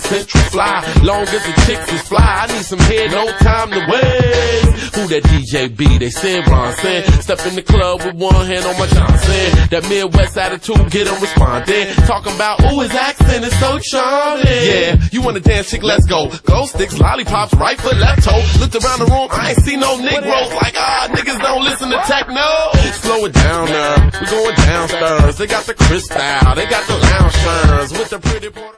central fly. Long as the chicks is fly, I need some head, no time to waste. Who that DJ B? They said Ronson. Step in the club with one hand on my Johnson. That Midwest attitude, get him responding. Talking about, ooh, his accent is so charming. Yeah, you wanna dance, chick, let's go. Glow sticks, lollipops, right foot, left toe. Looked around the room, I ain't see no Negroes. Like, niggas don't listen to techno. Slow it down now, we going downstairs. They got the crystal, they got the lounge shirts with the pretty